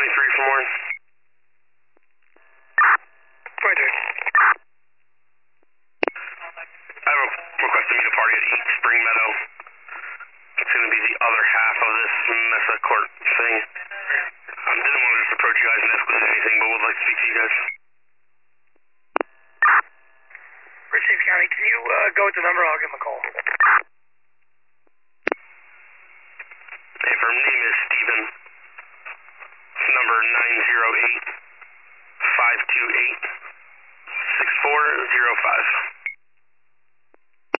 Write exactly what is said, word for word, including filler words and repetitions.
twenty-three from Warren. twenty-three. I have a request to meet a party at East Spring Meadow. It's going to be the other half of this Mesa Court thing. I didn't want to just approach you guys and ask whether anything, but would like to speak to you guys. Received, County. Can you uh, go with the number? I'll give him a call. Hey, her name is Steven. Number nine zero eight, five two eight, six four zero five.